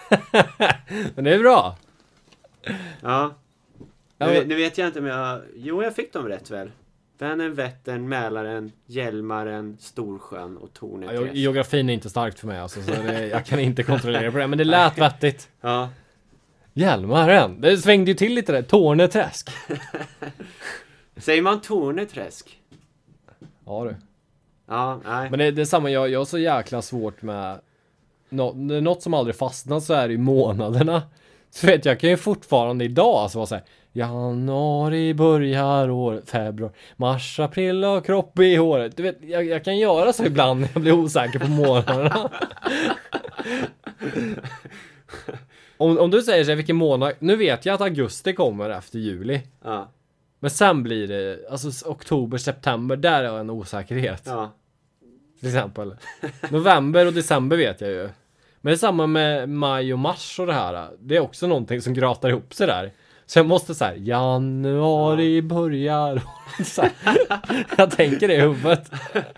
Men det är bra. Ja. Ja, Nu, men- nu vet jag inte om jag... Jo, jag fick dem rätt väl. Vänern, Vättern, Mälaren, Hjälmaren, Storsjön och Ja, Torne ge- träsk. geografin är inte starkt för mig alltså, så det, jag kan inte kontrollera på det. Men det lät vettigt. Ja. Hjälmaren. Det svängde ju till lite där. Torneträsk. Säger man Torne träsk? Ja du. Ja, nej. Men det, det är samma, jag, jag har så jäkla svårt med nå, det är något som aldrig fastnar, så är det ju månaderna. Så vet jag, jag kan ju fortfarande idag alltså vara såhär: januari börjar år, februari, mars, april och kropp i håret. Du vet, jag, jag kan göra så ibland när jag blir osäker på månaderna. om, om du säger så här, vilken månad, nu vet jag att augusti kommer efter juli. Ja, Men sen blir det, alltså oktober, september, där är en osäkerhet. ja. Till exempel. November och december vet jag ju. Men det är samma med maj och mars och det här. Det är också någonting som gratar ihop sig där. Så jag måste säga januari börjar. Så här. Jag tänker det i huvudet.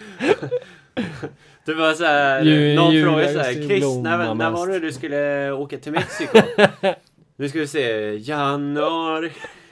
Du var såhär, Ju- någon jul, frågade såhär, augusti, Chris, blomma när, när var mest." det du skulle åka till Mexiko? Nu ska vi se, januari.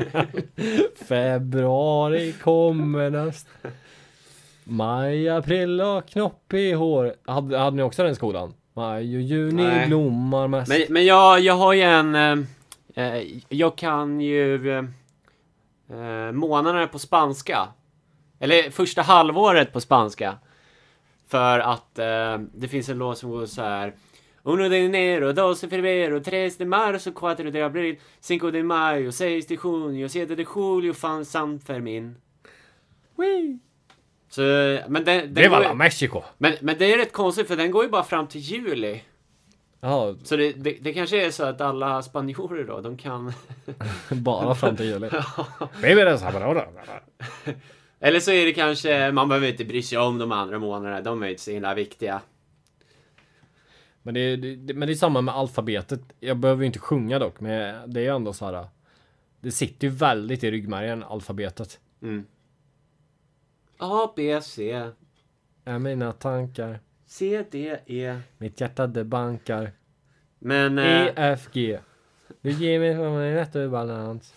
Februari kommer näst. Maj, april och knopp i hår. Hade, hade ni också den skolan? Maj och juni Nej. blommar mest. Men, men jag, jag har ju en, eh, eh, jag kan ju eh, eh, månaderna på spanska. Eller första halvåret på spanska. För att eh, det finns en låt som går så här: uno de enero, dos de febrero, tres de marzo, cuatro de abril, cinco de mayo, seis de junio, siete de julio, fan San Fermin. Wee. Så, men, den, den Det var går, la ju- Mexiko. men, men det är rätt konstigt för den går ju bara fram till juli. Ja, Så det, det, det kanske är så att alla spanjorer då, de kan... bara fram till juli. Baby, det är så här. Eller så är det kanske, man behöver inte bry sig om de andra månaderna, de är inte så himla viktiga. Men det, är, det, men det är samma med alfabetet. Jag behöver ju inte sjunga dock, men det är ju ändå så här. Det sitter ju väldigt i ryggmärgen, alfabetet. Mm. A, B, C, Är mina tankar. C, D, E. Mitt hjärta det bankar. Men... E, Eh, F, G. Du ger mig som en rätt ur balans.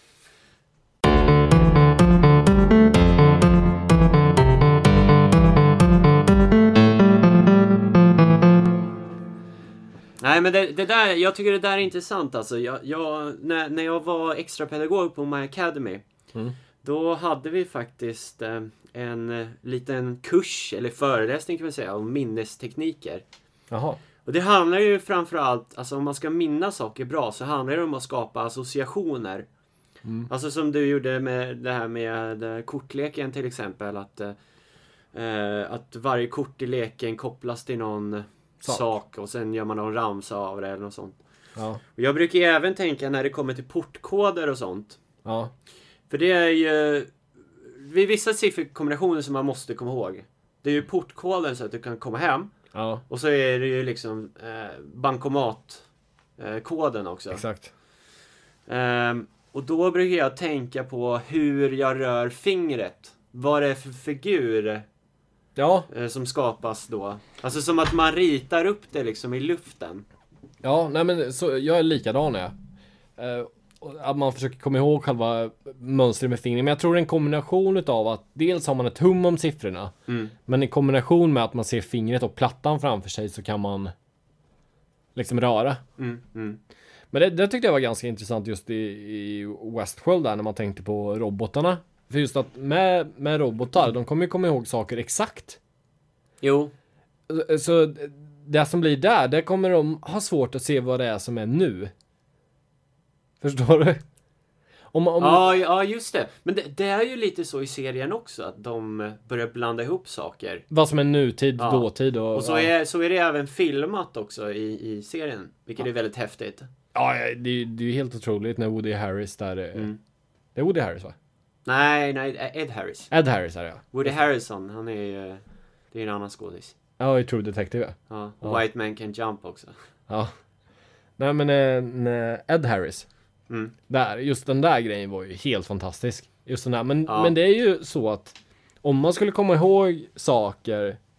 nej men det, det där, jag tycker det där är intressant alltså. Jag, jag, när, när jag var extra pedagog på My Academy, Mm. då hade vi faktiskt eh, en eh, liten kurs, eller föreläsning kan man säga, om minnestekniker. Jaha. Och det handlar ju framförallt, alltså om man ska minnas saker bra så handlar det om att skapa associationer. Mm. Alltså som du gjorde med det här med eh, kortleken till exempel. Att, eh, att varje kort i leken kopplas till någon Sak. sak, och sen gör man någon ramsa av det eller något sånt. Ja. Och jag brukar ju även tänka när det kommer till portkoder och sånt. Ja. För det är ju vid vissa sifferkombinationer som man måste komma ihåg. Det är ju portkoden så att du kan komma hem. Ja. Och så är det ju liksom eh, bankomatkoden eh, också. Exakt. Ehm, och då brukar jag tänka på hur jag rör fingret. Vad det är för figur Ja. eh, som skapas då. Alltså som att man ritar upp det liksom i luften. Ja, nej men så, jag är likadan jag. Eh, och att man försöker komma ihåg själva mönstret med fingret. Men jag tror det är en kombination utav att dels har man ett hum om siffrorna. Mm. Men i kombination med att man ser fingret och plattan framför sig så kan man liksom röra. Mm, mm. Men det, det tyckte jag var ganska intressant just i, i Westworld där när man tänkte på robotarna. För just att med, med robotar, de kommer ju komma ihåg saker exakt. Jo. Så det som blir där, där kommer de ha svårt att se vad det är som är nu. Förstår du? Om, om, Ja, ja, just det. Men det, det är ju lite så i serien också, att de börjar blanda ihop saker. Vad som är nutid, Ja. dåtid och... Och så ja. är, så är det även filmat också i, i serien. Vilket är väldigt häftigt. Ja, det, är- det är ju helt otroligt när Woody Harris där... Mm. Det är Woody Harris va? Nej, nej, Ed Harris. Ed Harris är det ja. Woody Harrison, han är ju... Det är en annan skådis. Ja, i True Detective ja. Ja, Ja. och White Man Can Jump också. Ja. Nej men eh, nej, Ed Harris. Mm. Där, just den där grejen var ju helt fantastisk. Just den där. Men, Ja. men det är ju så att om man skulle komma ihåg saker,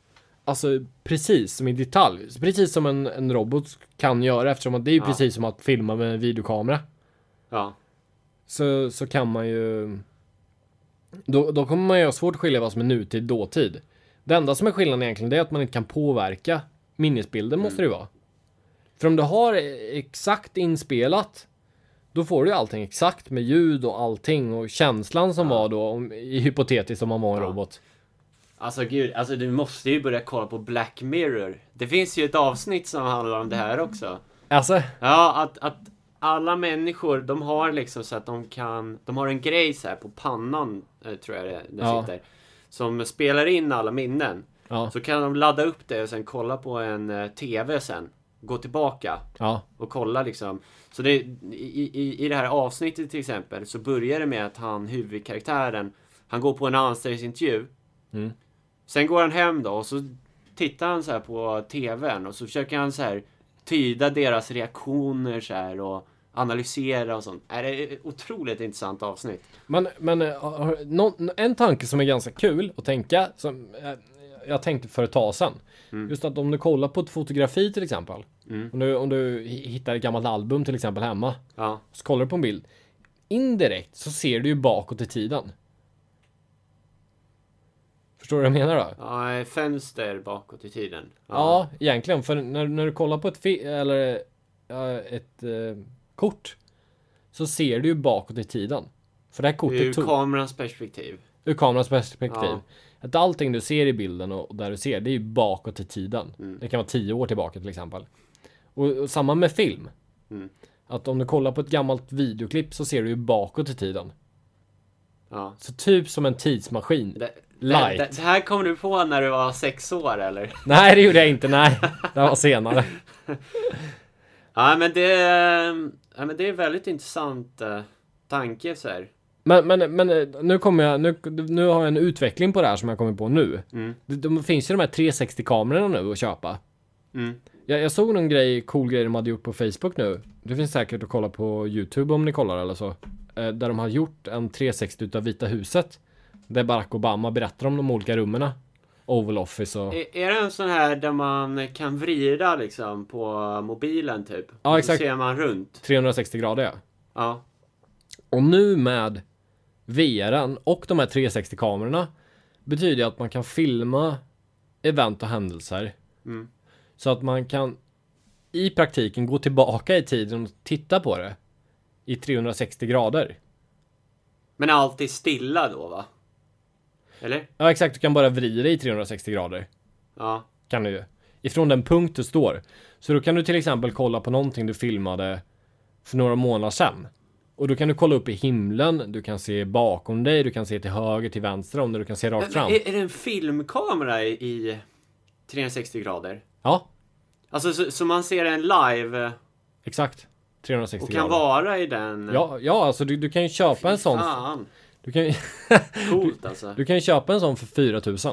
alltså precis som i detalj. Precis som en, en robot kan göra, eftersom att det är ju Ja. precis som att filma med en videokamera. Ja. Så, så kan man ju... Då, då kommer man ju ha svårt att skilja vad som är nutid, dåtid. Det enda som är skillnaden egentligen, det är att man inte kan påverka minnesbilden, Mm. måste det ju vara. För om du har exakt inspelat, då får du ju allting exakt med ljud och allting och känslan som Ja. var då, om, i hypotetiskt om man var en Ja. robot. Alltså gud, alltså du måste ju börja kolla på Black Mirror. Det finns ju ett avsnitt som handlar om det här också. Alltså, Ja, att, att alla människor, de har liksom så att de kan, de har en grej så här på pannan, eh, tror jag det, det Ja. sitter, som spelar in alla minnen. ja, Så kan de ladda upp det och sen kolla på en eh, tv sen. Gå tillbaka ja, och kolla liksom. Så det, i, i, i det här avsnittet till exempel så börjar det med att han, huvudkaraktären, han går på en anställningsintervju. Mm. Sen går han hem då och så tittar han så här på tvn och så försöker han så här tyda deras reaktioner så här och analysera och sånt. Är det ett otroligt intressant avsnitt. Men, men eh, har- någon, en tanke som är ganska kul att tänka, som eh, jag tänkte för ett tag sedan. Mm. Just att om du kollar på ett fotografi till exempel. Mm. Om, du, om du hi- hittar ett gammalt album till exempel hemma. Ja. Så kollar du på en bild. Indirekt så ser du ju bakåt i tiden. Förstår du vad jag menar då? Ja, fönster bakåt i tiden. Ja, egentligen. För när, när du kollar på ett, fi- eller, ja, ett eh, kort. Så ser du ju bakåt i tiden. För det här kortet Ur tog... kamerans perspektiv. Ur kamerans perspektiv. Ja. Att allting du ser i bilden och där du ser, det är ju bakåt i tiden. Mm. Det kan vara tio år tillbaka till exempel. Och, och samma med film. Mm. Att om du kollar på ett gammalt videoklipp så ser du ju bakåt i tiden. Ja. Så typ som en tidsmaskin. Det, Light. Det, det här kom du på när du var sex år eller? Nej, det gjorde jag inte. Nej, det var senare. Ja, men det, ja, men det är väldigt intressant uh, tanke så här. Men, men, men eh, nu kommer jag, nu, nu har jag en utveckling på det här som jag kommer på nu. Mm. Det, de finns ju de här trehundrasextio-kamerorna nu att köpa. Mm. Jag, jag såg någon grej, cool grej de hade gjort på Facebook nu. Det finns säkert att kolla på YouTube om ni kollar eller så. Eh, där de har gjort en trehundrasextio utav Vita huset. Där Barack Obama berättar om de olika rummen. Oval Office och... Är, är det en sån här där man kan vrida liksom på mobilen typ? Ja, Och exakt. så ser man runt. trehundrasextio grader, ja. Ja. Och nu med V R:n och de här trehundrasextio-kamerorna betyder att man kan filma event och händelser. Mm. Så att man kan i praktiken gå tillbaka i tiden och titta på det i trehundrasextio grader. Men alltid stilla då va? Eller? Ja, exakt. Du kan bara vrida i trehundrasextio grader. Ja. Kan du ju. Ifrån den punkt du står. Så då kan du till exempel kolla på någonting du filmade för några månader sedan. Och då kan du kolla upp i himlen, du kan se bakom dig, du kan se till höger, till vänster om det, du kan se rakt Men, fram. är, är det en filmkamera i, i trehundrasextio grader? Ja, Alltså så, så man ser en live exakt. trehundrasextio och kan grader. vara i den? Ja, ja, alltså du, du kan ju köpa en sån. Fan, Du kan, ju- coolt alltså. du kan ju köpa en sån för fyra tusen.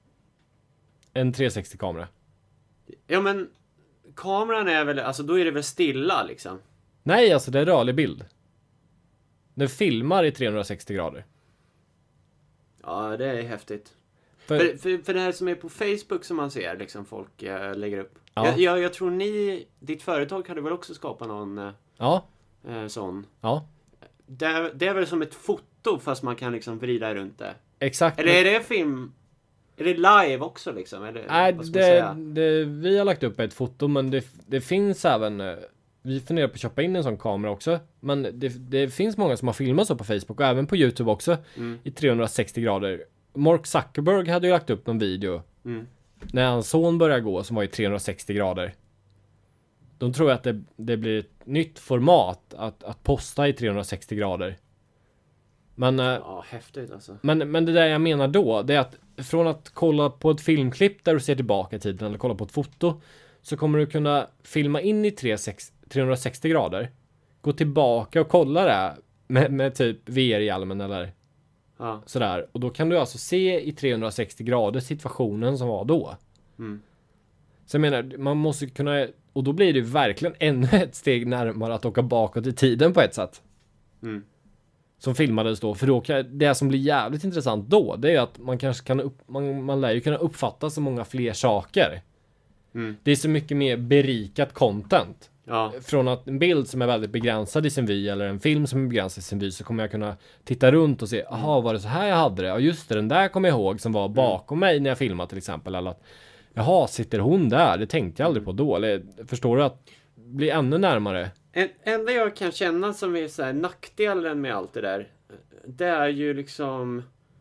En trehundrasextio-kamera. Ja men kameran är väl, alltså då är det väl stilla liksom? Nej, alltså det är rörlig bild. Den filmar i trehundrasextio grader. Ja, det är häftigt. För, För, för, för det här som är på Facebook som man ser, liksom folk eh, lägger upp. Ja. Jag, jag, jag tror ni, ditt företag hade väl också skapat någon eh, ja, eh, sån. ja, Det är, det är väl som ett foto fast man kan liksom vrida runt det. exakt. Eller är det film? Är det live också liksom? Eller, Nej, vad ska man det, säga? det, vi har lagt upp ett foto, men det, det finns även... eh, Vi funderar på att köpa in en sån kamera också. Men det, det finns många som har filmat så på Facebook och även på YouTube också. Mm. I trehundrasextio grader. Mark Zuckerberg hade ju lagt upp någon video Mm. när hans son började gå som var i trehundrasextio grader. De tror att det, det blir ett nytt format att, att posta i trehundrasextio grader. Men, eh, Ja, häftigt alltså. men, men det där jag menar då, det är att från att kolla på ett filmklipp där du ser tillbaka i tiden eller kolla på ett foto, så kommer du kunna filma in i trehundrasextio grader, gå tillbaka och kolla det med, med typ V R-hjälmen eller Ja. sådär. Och då kan du alltså se i trehundrasextio grader situationen som var då. Mm. Så jag menar, man måste kunna, och då blir det verkligen ännu ett steg närmare att åka bakåt i tiden på ett sätt. Mm. som filmades då. För då kan, det som blir jävligt intressant då, det är att man kanske kan upp, man, man lär ju kunna uppfatta så många fler saker. Mm. Det är så mycket mer berikat content. Ja. Från att en bild som är väldigt begränsad i sin vy, eller en film som är begränsad i sin vy, så kommer jag kunna titta runt och se, jaha, var det så här jag hade det? Ja just det, den där kommer jag ihåg som var bakom mig när jag filmade till exempel. Eller att, jaha, sitter hon där? Det tänkte jag aldrig på då. Eller förstår du att bli ännu närmare? En enda jag kan känna som är så här nackdelen med allt det där, det är ju liksom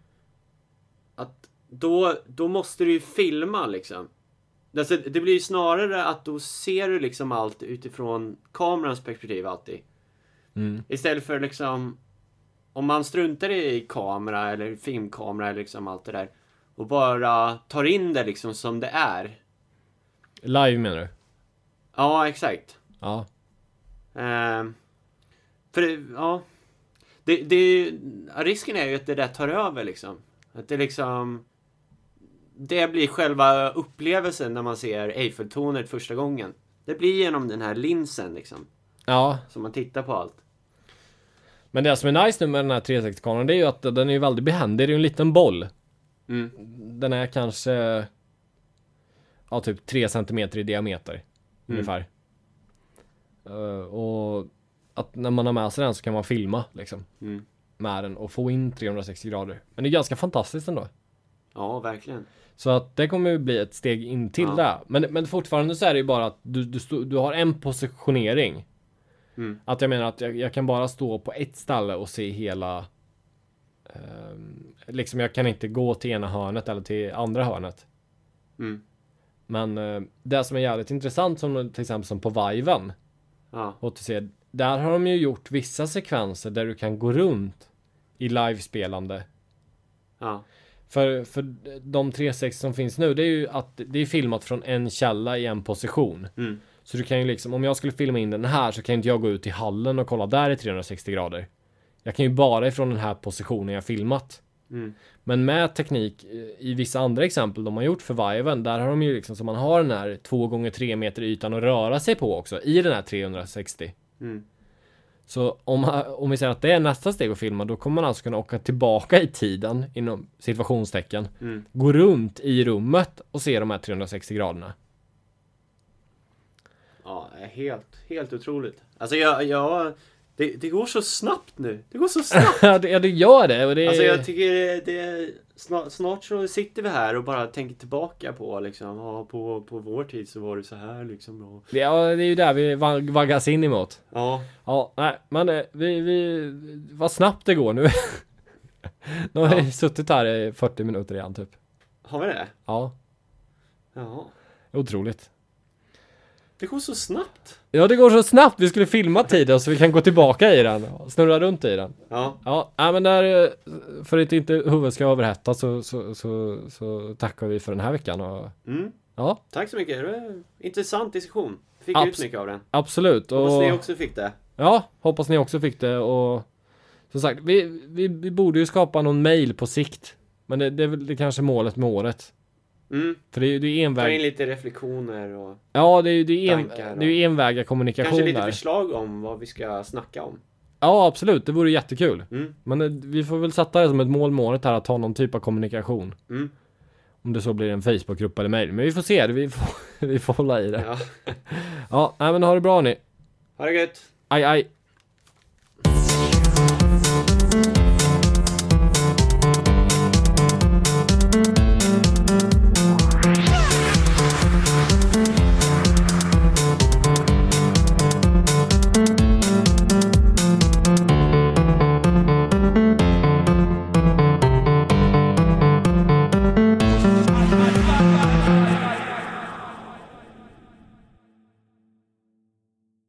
att då, då måste du ju filma liksom. Alltså, det blir ju snarare att då ser du liksom allt utifrån kamerans perspektiv alltid. Mm. Istället för liksom, om man struntar i kamera eller filmkamera eller liksom allt det där och bara tar in det liksom som det är. Live menar du? Ja, exakt. Ja. Ehm, för det, ja, det, det, risken är ju att det där tar över liksom. Att det liksom, det blir själva upplevelsen när man ser Eiffeltornet första gången. Det blir genom den här linsen liksom. Ja. Som man tittar på allt. Men det som är nice nu med den här trehundrasextio-kameran, det är ju att den är ju väldigt behändig. Det är ju en liten boll. Mm. Den är kanske, ja, typ tre centimeter i diameter. Mm. Ungefär. Uh, och att när man har med sig den så kan man filma liksom. Mm. Med den och få in trehundrasextio grader. Men det är ganska fantastiskt ändå. Ja, verkligen. Så att det kommer ju bli ett steg in till Ja. det. Men, men fortfarande så är det ju bara att du, du, stå, du har en positionering. Mm. Att jag menar att jag, jag kan bara stå på ett ställe och se hela. Um, liksom jag kan inte gå till ena hörnet eller till andra hörnet. Mm. Men uh, det som är jävligt intressant, som till exempel som på Viven. Ja. Och till se, där har de ju gjort vissa sekvenser där du kan gå runt i livespelande. Ja. För, för de trehundrasextio som finns nu, det är ju att det är filmat från en källa i en position. Mm. Så du kan ju liksom, om jag skulle filma in den här så kan inte jag gå ut i hallen och kolla där i trehundrasextio grader. Jag kan ju bara ifrån den här positionen jag filmat. Mm. Men med teknik i vissa andra exempel de har gjort för Viven, där har de ju liksom så man har den här två gånger tre meter ytan att röra sig på också i den här trehundrasextio. Mm. Så om, om vi säger att det är nästa steg att filma, då kommer man alltså kunna åka tillbaka i tiden inom situationstecken. Mm. Gå runt i rummet och se de här trehundrasextio graderna. Ja, helt, helt otroligt. Alltså jag, jag det, det går så snabbt nu. Det går så snabbt. Ja, det, det gör det. Och det Alltså jag tycker det, det snart, snart så sitter vi här och bara tänker tillbaka på liksom, ja, på, på vår tid så var det så här liksom. Och... det, ja, det är ju där vi vag- vaggas in emot. Ja. Ja, nej, men det, vi, vi, vad snabbt det går nu. Nu har Ja. vi suttit här i fyrtio minuter igen typ. Har vi det? Ja, Ja. otroligt. Det går så snabbt. Ja, det går så snabbt. Vi skulle filma tiden så vi kan gå tillbaka i den och snurra runt i den. Ja. Ja, nej, men där, för att inte huvudet ska överhetta så, så, så, så tackar vi för den här veckan. Och, Mm. ja, Tack så mycket. Det var en intressant diskussion. Fick Abs- ut mycket av den. absolut. Hoppas Och, ni också fick det. ja, hoppas ni också fick det. Och som sagt, vi, vi, vi borde ju skapa någon mail på sikt. Men det, det är väl det kanske målet med året. Mm. För det är ju det är Ta in enväg. lite reflektioner och Ja, det är ju det är en, tankar och- det är ju enväga kommunikation kanske lite där. förslag om vad vi ska snacka om. Ja, absolut. Det vore jättekul. Mm. Men eh, vi får väl sätta det som ett mål med året här, att ha någon typ av kommunikation. Mm. Om det så blir en Facebookgrupp eller mail. Men vi får se det. Vi får, vi får hålla i det. Ja. Ja, nej, men ha det bra ni. Ha det gött. Aj, aj.